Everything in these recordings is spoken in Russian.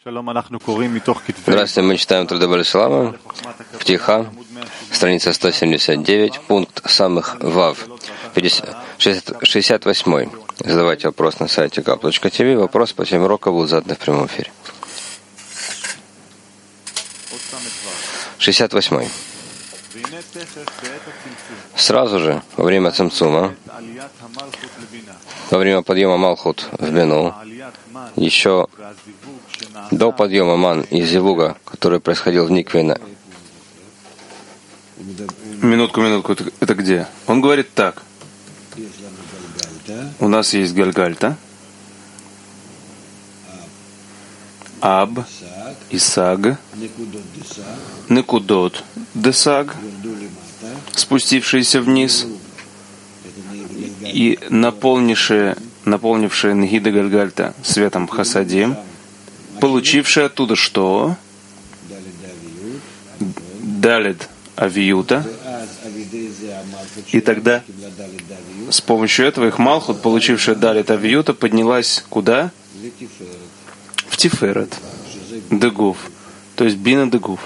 Здравствуйте, мы читаем Труды Баль-Салама, Птиха, страница 179, пункт самых Вав, 68. Задавайте вопрос на сайте kap.tv. Вопрос по теме урока будут заданы в прямом эфире. 68. Сразу же, во время цимцума, во время подъема Малхут в Бину, еще до подъема Ман и Зивуга, который происходил в Никве. Минутку, это где? Он говорит так. У нас есть Гальгальта, Аб, Исаг, Некудот, Десаг, спустившиеся вниз, и наполнившие Нгида Гальгальта светом Хасадим, получившие оттуда что? Далид Авиюта. И тогда с помощью этого их Малхут, получившая Далид Авиюта, поднялась куда? В Тиферет. Дегуф. То есть Бина Дегуф.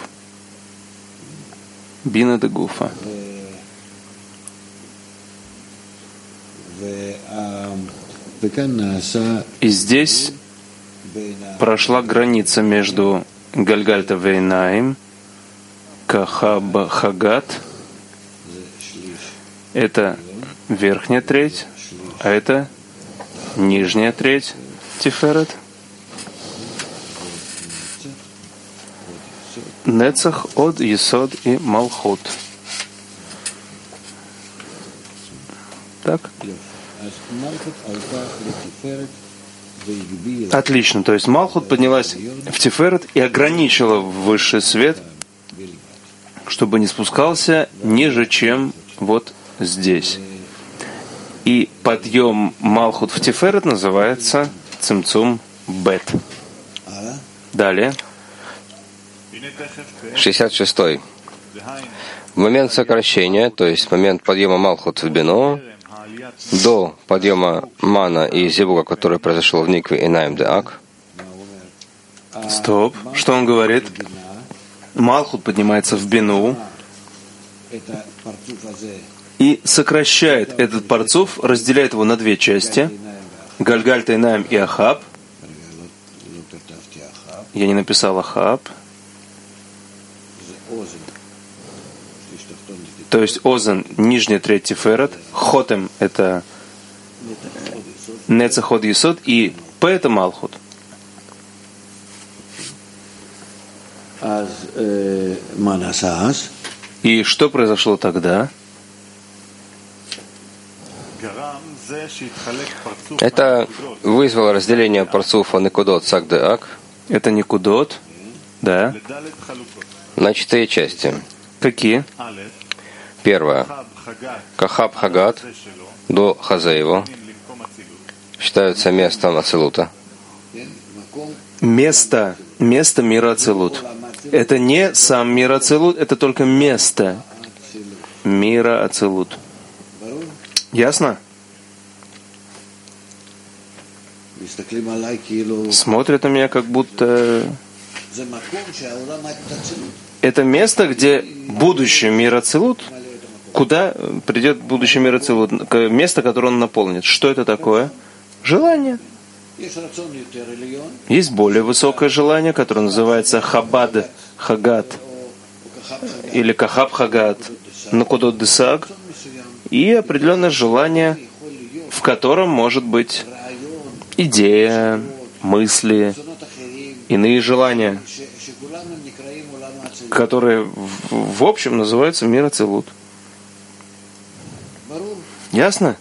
Бина Дегуфа. И здесь прошла граница между Гальгальта Вейнаим, Кахаб Хагат, это верхняя треть, а это нижняя треть Тиферет. Нецах, Од, Есод и Малхут. Так? Отлично. То есть Малхут поднялась в Тиферет и ограничила высший свет, чтобы не спускался ниже, чем вот здесь. И подъем Малхут в Тиферет называется Цимцум Бет. Далее. 66. В момент сокращения, то есть в момент подъема Малхут в Бину, до подъема Мана и Зивуга, который произошел в Никве и Наим де Ак. Стоп. Что он говорит? Малхут поднимается в Бину и сокращает этот парцуф, разделяет его на две части. Гальгальта, Наим и Ахаб. Я не написал Ахаб. То есть Озен, нижняя треть Тиферет, Хотем — это Нецах, Од, Есод, и П — это Малхут. И что произошло тогда? Это вызвало разделение парцуфа Некудот Саг де Ак. Это Некудот, да. На 4 части. Какие? Первое. Кахаб Хагат до Хазеева считаются местом Ацилута. Место мира Ацилут. Это не сам мир Ацилут, это только место мира Ацилут. Ясно? Смотрят на меня, как будто это место, где будущий мир Ацилут, куда придет будущий мир Ацилут, место, которое он наполнит. Что это такое? Желание. Есть более высокое желание, которое называется Хабад Хагат или Кахаб Хагат, Некудот Десаг, и определенное желание, в котором может быть идея, мысли, иные желания, которые в общем называются мир Ацилут. Ясно?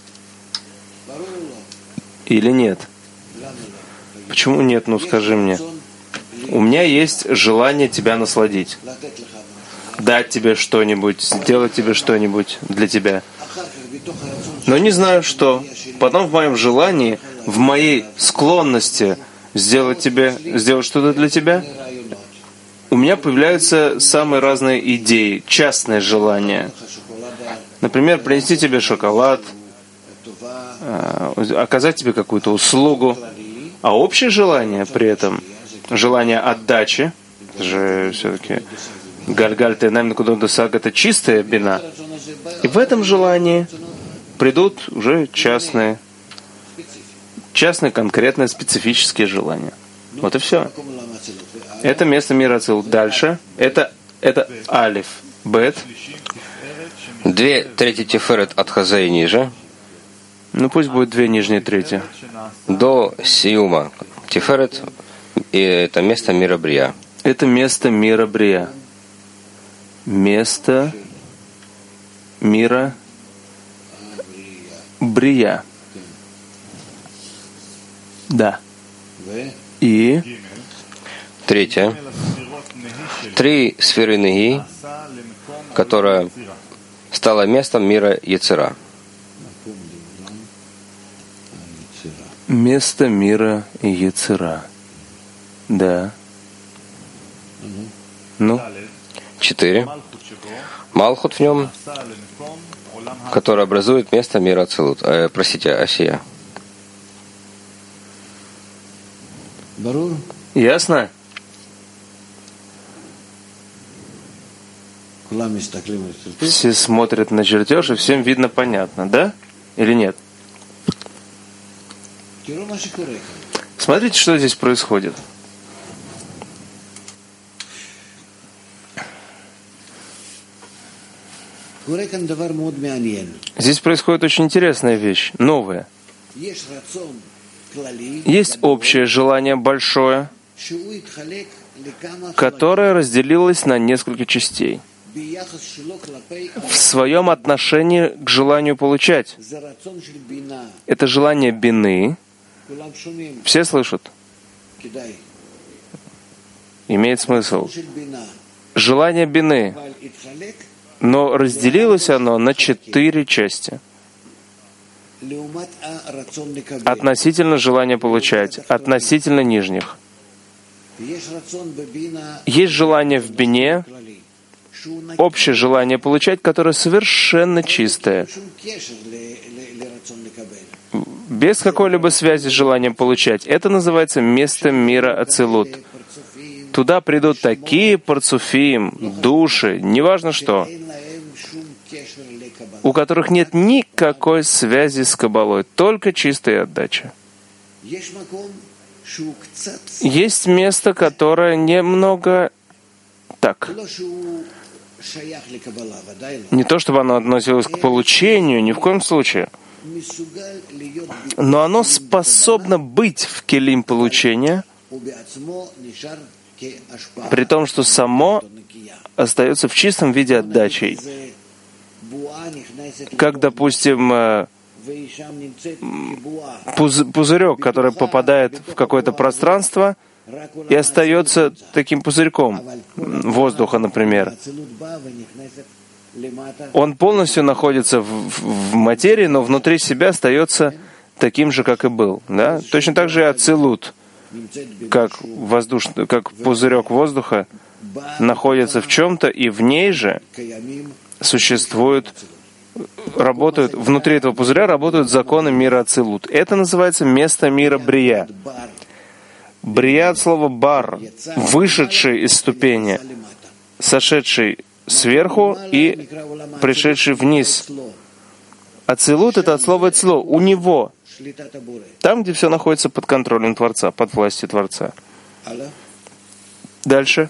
Или нет? Почему нет? Ну скажи мне. У меня есть желание тебя насладить. Дать тебе что-нибудь, сделать тебе что-нибудь для тебя. Но не знаю что. Потом в моем желании, в моей склонности сделать что-то для тебя, у меня появляются самые разные идеи, частные желания. Например, принести тебе шоколад, оказать тебе какую-то услугу. А общее желание при этом желание отдачи, это же все-таки Гальгаль Тейнам Кудон-Досаг — это чистая бина. И в этом желании придут уже частные, конкретные, специфические желания. Вот и все. Это место мира Ацилут. Дальше. Это Алиф. Бет. 2/3 Тиферет от Хазе и ниже. Ну пусть будет 2 нижние трети. До Сиума. Тиферет, и это место мира Брия. Это место мира Брия. Место мира Брия. Да. И 3. 3 сферы Неги, которая стала местом мира Ецера. Место мира Ецера. Да. Ну? 4. Малхут в нем, который образует место мира Ацилут. Простите, Асия. Ясно? Все смотрят на чертеж, и всем видно понятно, да? Или нет? Смотрите, что здесь происходит. Здесь происходит очень интересная вещь, новая. Есть общее желание большое, которое разделилось на несколько частей. В своем отношении к желанию получать. Это желание бины. Все слышат? Имеет смысл. Желание бины. Но разделилось оно на 4 части. Относительно желания получать, относительно нижних. Есть желание в бине, общее желание получать, которое совершенно чистое, без какой-либо связи с желанием получать. Это называется место мира Ацилут. Туда придут такие парцуфим, души, неважно что, у которых нет никакой связи с Каббалой, только чистая отдача. Есть место, которое немного так. Не то, чтобы оно относилось к получению, ни в коем случае. Но оно способно быть в келим получения, при том, что само остается в чистом виде отдачей. Как, допустим, пузырек, который попадает в какое-то пространство и остается таким пузырьком воздуха, например. Он полностью находится в материи, но внутри себя остается таким же, как и был. Да? Точно так же и ацилут, как пузырек воздуха, находится в чем-то, и в ней же существуют, работают, внутри этого пузыря работают законы мира Ацилут. Это называется место мира Брия. Брия от слова бар, вышедший из ступени, сошедший сверху и пришедший вниз. Ацилут — это от слова «цло», у него. Там, где все находится под контролем Творца, под властью Творца. Дальше.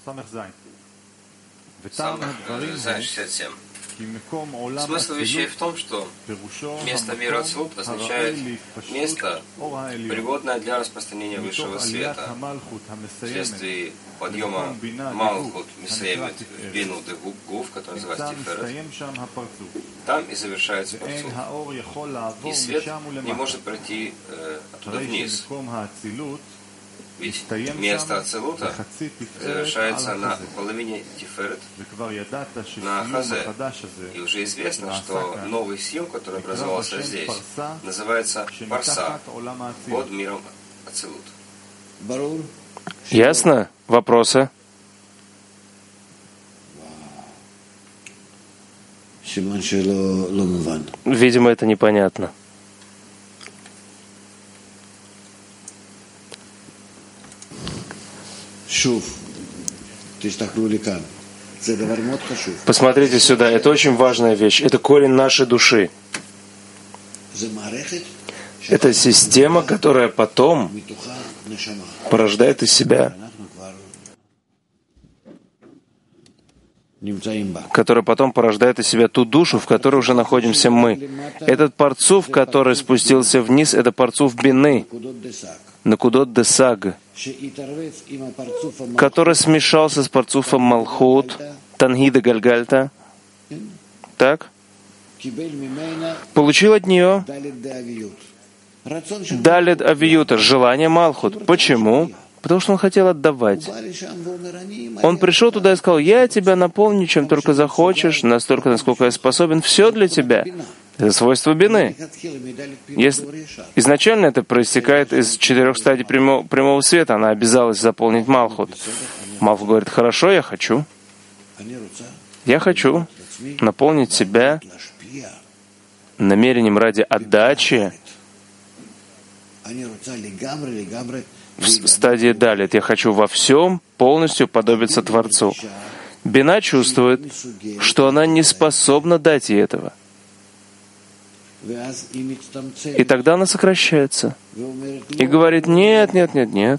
67. Смысл вещей в том, что место мира Ацилут означает место, пригодное для распространения высшего света. Вследствие подъема Малхут Мисаевит в Бину де Гуф, который называется Тиферет, там и завершается Парцуф. И свет не может пройти оттуда вниз. Ведь место Ацилута завершается на половине Тиферет, на Хазе. И уже известно, что новый сил, который образовался здесь, называется Парса, под миром Ацилут. Ясно? Вопросы? Видимо, это непонятно. Посмотрите сюда, это очень важная вещь. Это корень нашей души. Это система, которая потом порождает из себя, ту душу, в которой уже находимся мы. Этот парцуф, который спустился вниз, это парцуф бины, накудот десаг, который смешался с парцуфом малхут, тангида гальгальта. Так? Получил от нее далит авиюта, желание малхут. Почему? Потому что он хотел отдавать. Он пришел туда и сказал: я тебя наполню, чем только захочешь, настолько, насколько я способен, все для тебя. Это свойство бины. Изначально это проистекает из 4 стадий прямого света. Она обязалась заполнить малхут. Малхут говорит: хорошо, я хочу. Я хочу наполнить себя намерением ради отдачи в стадии далит. Я хочу во всем полностью подобиться Творцу. Бина чувствует, что она не способна дать ей этого. И тогда она сокращается. И говорит: нет, нет, нет, нет.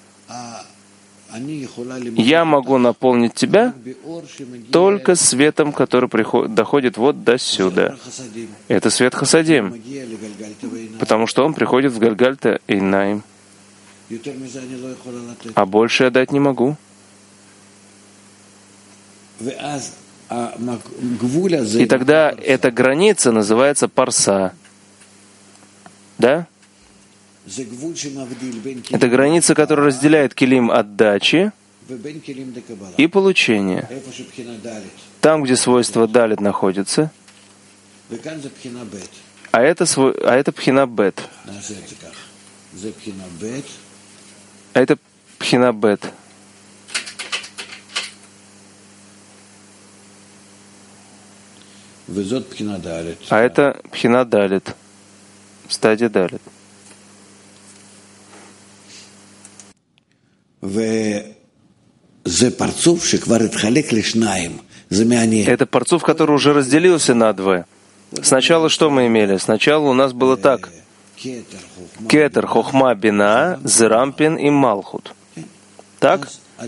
Я могу наполнить тебя только светом, который доходит вот до сюда. Это свет хасадим, потому что он приходит в Гальгальта Эйнаим. А больше я дать не могу. И тогда эта граница называется парса. Да? Это граница, которая разделяет килим отдачи и получения. Там, где свойство далит находится, а это пхина бет. А это пхина бет. А это пхина далит. Стадия далит. Это парцуф, который уже разделился на два. Сначала что мы имели? Сначала у нас было так. Кетер, хохма, бина, зерампин и малхут. Так?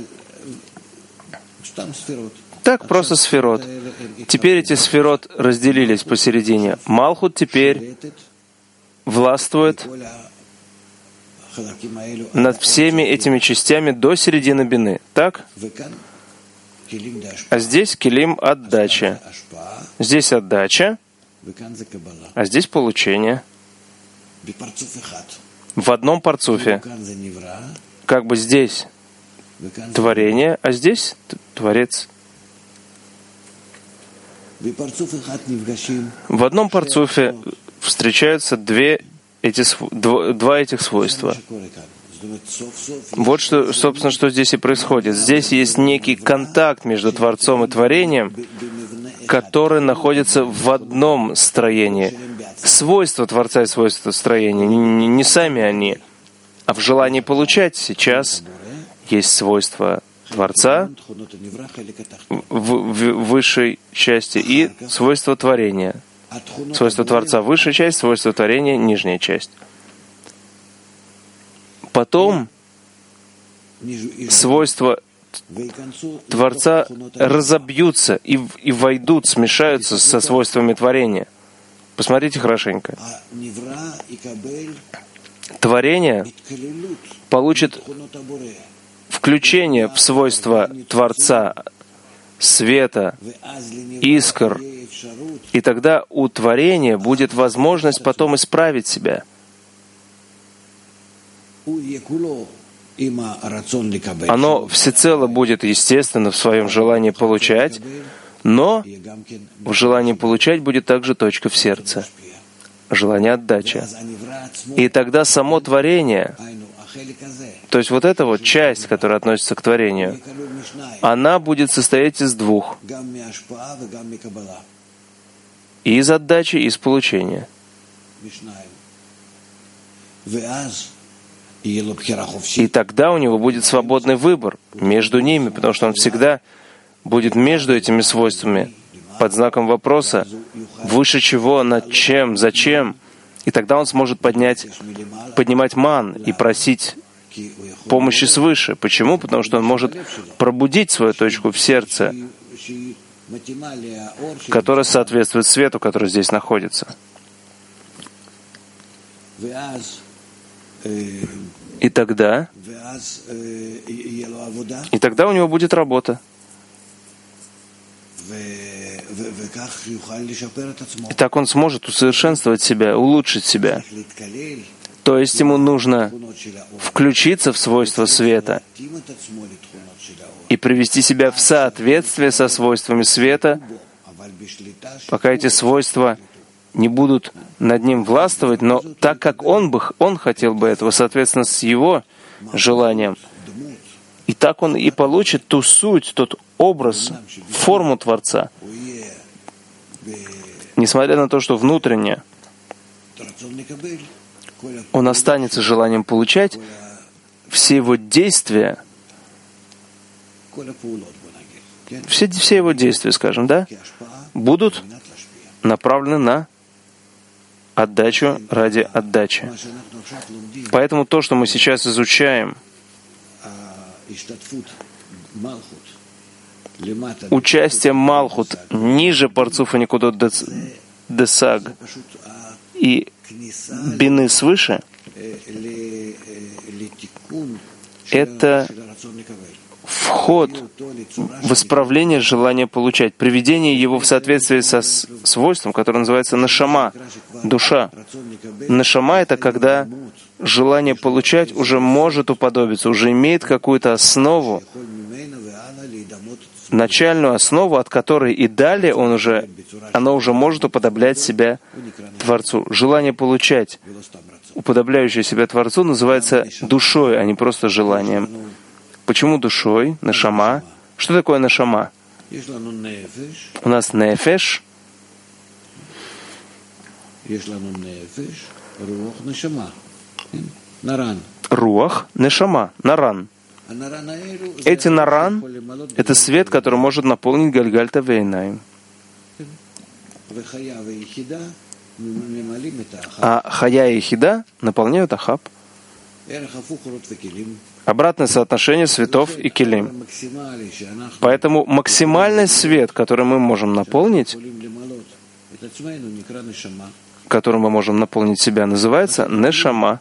Так, просто сферот. Теперь эти сферот разделились посередине. Малхут теперь властвует над всеми этими частями до середины бины. Так? А здесь килим отдача. Здесь отдача, а здесь получение. В одном парцуфе. Как бы здесь творение, а здесь Творец. В одном парцуфе встречаются два этих свойства. Вот что, собственно, что здесь и происходит. Здесь есть некий контакт между Творцом и творением, который находится в одном строении. Свойства Творца и свойства строения, не сами они, а в желании получать. Сейчас есть свойства Творца в высшей части и свойства творения. Свойство Творца — высшая часть, свойство творения — нижняя часть. Потом свойства Творца разобьются и войдут, смешаются со свойствами творения. Посмотрите хорошенько. Творение получит включение в свойства Творца, света, искр, и тогда у творения будет возможность потом исправить себя. Оно всецело будет, естественно, в своем желании получать, но в желании получать будет также точка в сердце, желание отдачи. И тогда само творение, то есть вот эта вот часть, которая относится к творению, она будет состоять из двух. И из отдачи, и из получения. И тогда у него будет свободный выбор между ними, потому что он всегда будет между этими свойствами, под знаком вопроса, выше чего, над чем, зачем. И тогда он сможет поднимать ман и просить помощи свыше. Почему? Потому что он может пробудить свою точку в сердце, которая соответствует свету, который здесь находится. И тогда у него будет работа. И так он сможет усовершенствовать себя, улучшить себя. То есть ему нужно включиться в свойства света и привести себя в соответствие со свойствами света, пока эти свойства не будут над ним властвовать, но так как он хотел бы этого, соответственно, с его желанием. И так он и получит ту суть, тот образ, форму Творца. Несмотря на то, что внутренне он останется желанием получать, все его действия, все его действия, скажем, да, будут направлены на отдачу ради отдачи. Поэтому то, что мы сейчас изучаем, участие Малхут ниже Парцуфа Никудот Десаг и Бины свыше, это вход в исправление желания получать, приведение его в соответствии со свойством, которое называется нашама, душа. Нашама — это когда желание получать уже может уподобиться, уже имеет какую-то основу, начальную основу, от которой и далее оно уже может уподоблять себя Творцу. Желание получать, уподобляющее себя Творцу, называется душой, а не просто желанием. Почему душой? Нашама. Что такое нашама? У нас нефеш. Руах, нешама, наран. Эти наран — это свет, который может наполнить Гальгальта Вейнаим. А хая и хида наполняют ахаб. Обратное соотношение светов и келим. Поэтому максимальный свет, который мы можем наполнить, которым мы можем наполнить себя, называется нешама.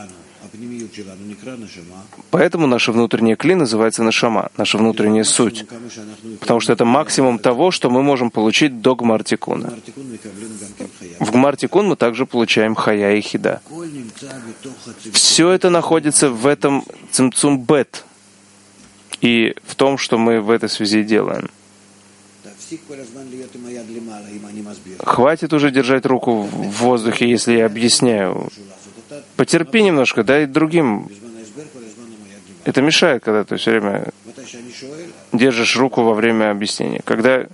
Поэтому наша внутренняя кли называется нашама, наша внутренняя суть. Потому что это максимум того, что мы можем получить до Гмар-Тикуна. В Гмар-Тикун мы также получаем хая и хида. Все это находится в этом цимцум бет и в том, что мы в этой связи делаем. Хватит уже держать руку в воздухе, если я объясняю. Потерпи немножко, дай другим. Это мешает, когда ты все время держишь руку во время объяснения. Когда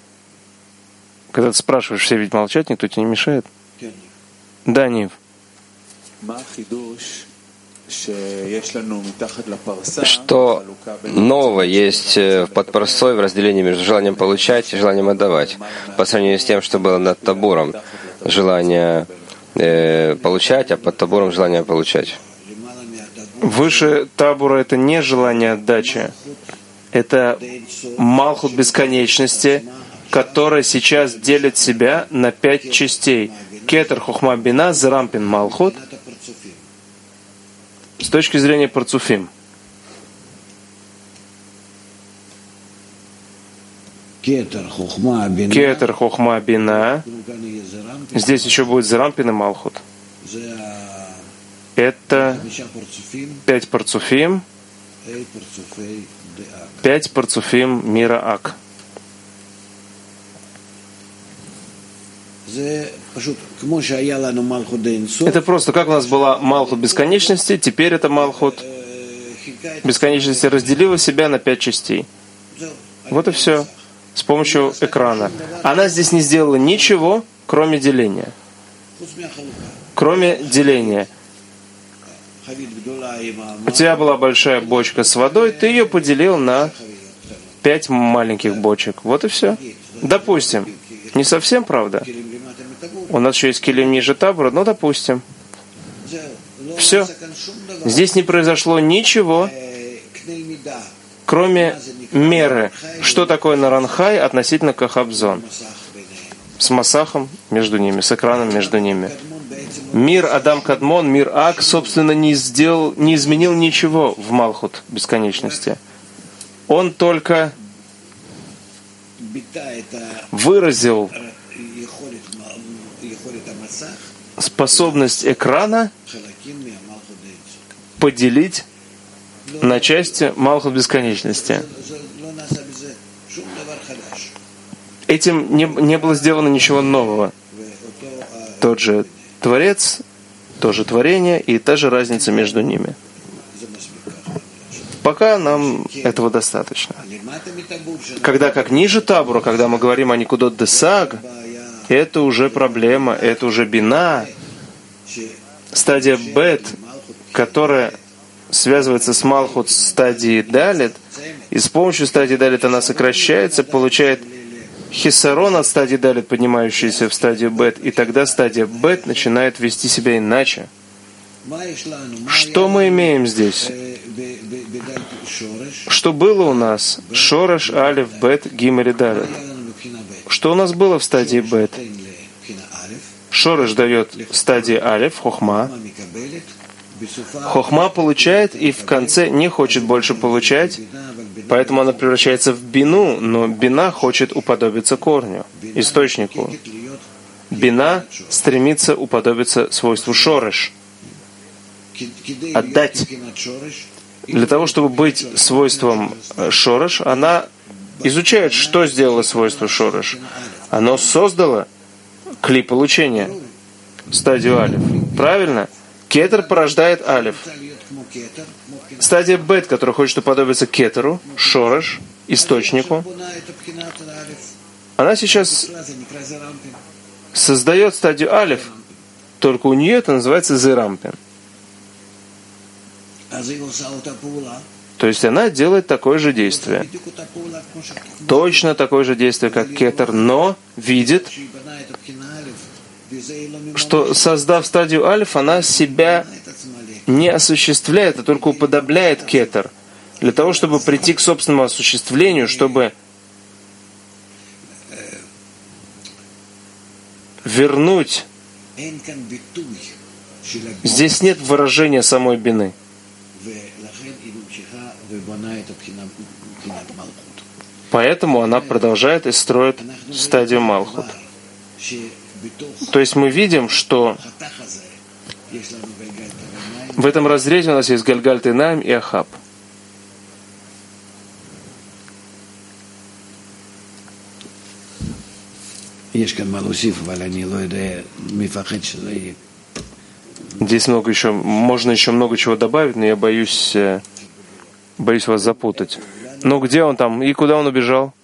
ты спрашиваешь, все ведь молчат, никто тебе не мешает? Да, Нив. Что нового есть под парсой в разделении между желанием получать и желанием отдавать, по сравнению с тем, что было над табуром, желание получать, а под табуром желание получать? Выше табура — это не желание отдачи, это Малхут бесконечности, который сейчас делит себя на 5 частей. Кетер, Хохма, Бина, Зерампин, Малхут. С точки зрения Парцуфим. Кетер, Хохма, Бина. Здесь еще будет Зерампин и Малхут. Это 5 Парцуфим, 5 Парцуфим мира Ак. Это просто как у нас была Малхут бесконечности, теперь это Малхут бесконечности разделила себя на 5 частей. Вот и все. С помощью экрана. Она здесь не сделала ничего, кроме деления. Кроме деления. У тебя была большая бочка с водой, ты ее поделил на 5 маленьких бочек. Вот и все. Допустим. Не совсем, правда? У нас еще есть килим ниже табора, но допустим. Все. Здесь не произошло ничего, кроме меры. Что такое наранхай относительно кахабзон? С масахом между ними, с экраном между ними. Мир Адам Кадмон, мир Ак, собственно, не изменил ничего в Малхут бесконечности. Он только выразил способность экрана поделить на части Малхут бесконечности. Этим не было сделано ничего нового. Тот же Творец, то же творение и та же разница между ними. Пока нам этого достаточно. Когда как ниже табура, когда мы говорим о Никудот Десаг, это уже проблема, это уже бина, стадия бет, которая связывается с Малхут стадией далит, и с помощью стадии далит она сокращается, получает хиссарон от стадии далит, поднимающейся в стадию бет, и тогда стадия бет начинает вести себя иначе. Что мы имеем здесь? Что было у нас? Шореш, алиф, бет, гимель, далит. Что у нас было в стадии бет? Шореш дает стадии алиф, хохма. Хохма получает и в конце не хочет больше получать, поэтому она превращается в бину, но бина хочет уподобиться корню, источнику. Бина стремится уподобиться свойству шореш, отдать. Для того, чтобы быть свойством шореш, она изучает, что сделало свойство шореш. Оно создало кли получения, стадию алиф. Правильно? Кетер порождает алиф. Стадия бет, которая хочет уподобиться кетеру, шореш, источнику, она сейчас создает стадию алиф, только у нее это называется зерампин. То есть она делает такое же действие. Точно такое же действие, как кетер, но видит, что, создав стадию альф, она себя не осуществляет, а только уподобляет кетер. Для того, чтобы прийти к собственному осуществлению, чтобы вернуть. Здесь нет выражения самой бины. Поэтому она продолжает и строит стадию Малхут. То есть мы видим, что в этом разрезе у нас есть Гальгальт Инаим и Ахаб. Здесь можно еще много чего добавить, но я боюсь вас запутать. Ну где он там и куда он убежал?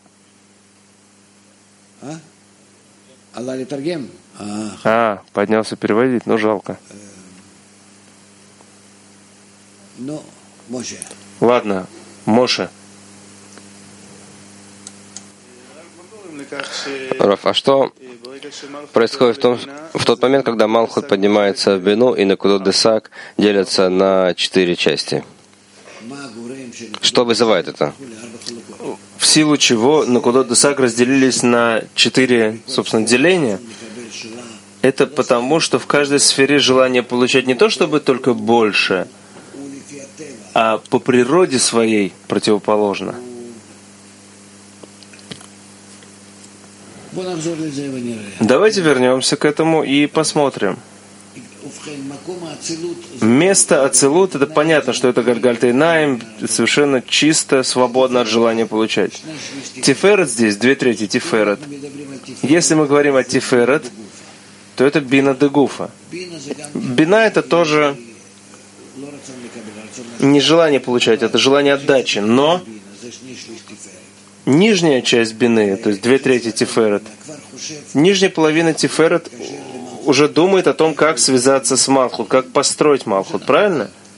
Поднялся переводить, но жалко. Ладно, Моше. Раф, а что происходит в тот момент, когда Малхут поднимается в бину и Никудот Десаг делятся на 4 части? Что вызывает это? В силу чего Никудот Десаг разделились на 4, собственно, деления? Это потому, что в каждой сфере желание получать не то, чтобы только больше, а по природе своей противоположно. Давайте вернемся к этому и посмотрим. Место Ацилут, это понятно, что это Гальгальт Инаим, совершенно чисто, свободно от желания получать. Тиферет здесь, 2/3 Тиферет. Если мы говорим о Тиферет, то это Бина де Гуфа. Бина это тоже не желание получать, это желание отдачи, но нижняя часть бины, то есть 2/3 Тиферет, нижняя половина Тиферет уже думает о том, как связаться с Малхут, как построить Малхут, правильно?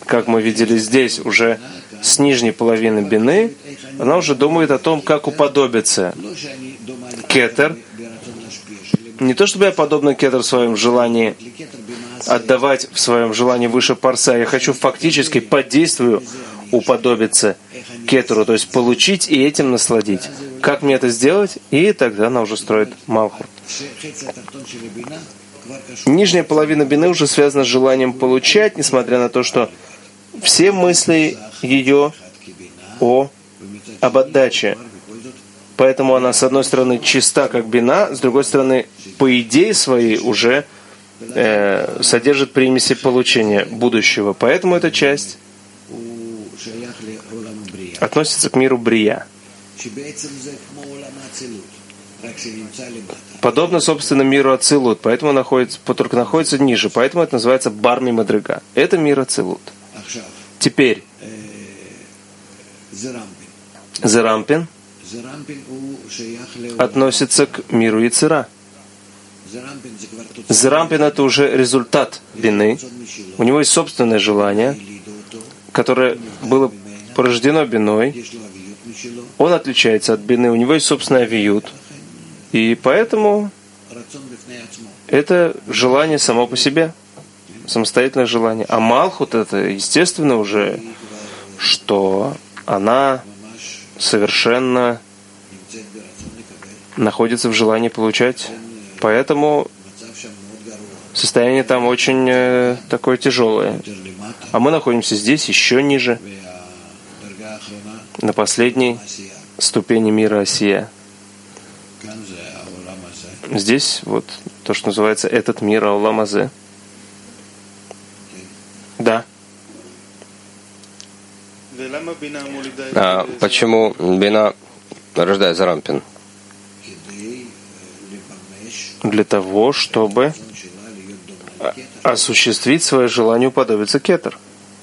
как мы видели здесь, уже с нижней половины бины, она уже думает о том, как уподобиться кетер. Не то чтобы я подобно кетер в своем желании отдавать в своем желании выше парса, я хочу фактически по действию уподобиться кетеру, то есть получить и этим насладить. Как мне это сделать? И тогда она уже строит малхут. Нижняя половина бины уже связана с желанием получать, несмотря на то, что все мысли ее об отдаче. Поэтому она, с одной стороны, чиста, как бина, с другой стороны, по идее своей уже содержит примеси получения будущего. Поэтому эта часть относится к миру брия. Подобно, собственно, миру Ацилут, поэтому только находится ниже. Поэтому это называется Барми Мадрига. Это мир Ацилут. Теперь Зерампин относится к миру Яцера. Зерампин — это уже результат бины. У него есть собственное желание, которое было порождено биной. Он отличается от бины, у него есть собственный авиют. И поэтому это желание само по себе, самостоятельное желание. А Малхут — это, естественно, уже, что она совершенно находится в желании получать. Поэтому состояние там очень такое тяжелое. А мы находимся здесь еще ниже, на последней ступени мира Осия. Здесь вот то, что называется этот мир Аулам Азе. Да. А почему бина рождает Зерампин? Для того, чтобы осуществить свое желание уподобиться кетер.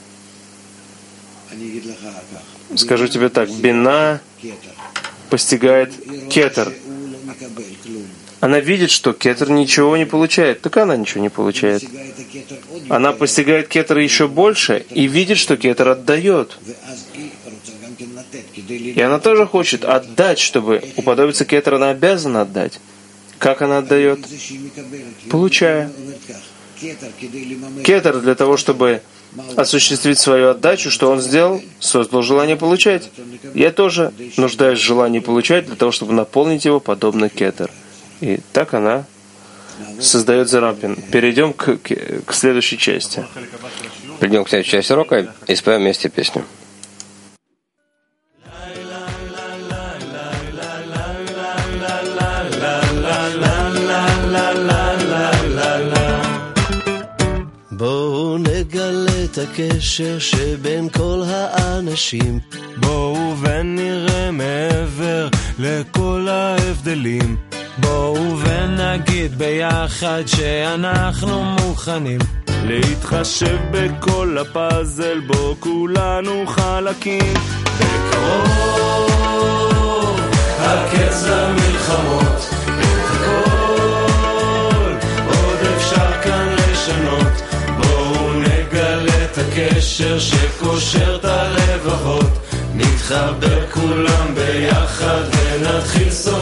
Скажу тебе так, бина постигает кетер. Она видит, что кетер ничего не получает, так она ничего не получает. Она постигает кетер еще больше и видит, что кетер отдает. И она тоже хочет отдать, чтобы уподобиться кетеру, она обязана отдать. Как она отдает? Получая. Кетер для того, чтобы осуществить свою отдачу, что он сделал? Создал желание получать. Я тоже нуждаюсь в желании получать для того, чтобы наполнить его подобно кетер. И так она создает Зерампин. Перейдем к следующей части. Перейдем к следующей части урока и споем вместе песню. בואו נגלה את הקשר שבין כל האנשים. בואו ונראה מעבר לכל ההבדלים. בואו ונגיד ביחד שאנחנו מוכנים להתחשב בכל הפאזל בו כולנו חלקים. בקרוב הקץ למלחמות, את הכל עוד אפשר כאן לשנות. בואו נגלה את הקשר שקושר את הלבבות, נתחבר כולם ביחד ונתחיל סוף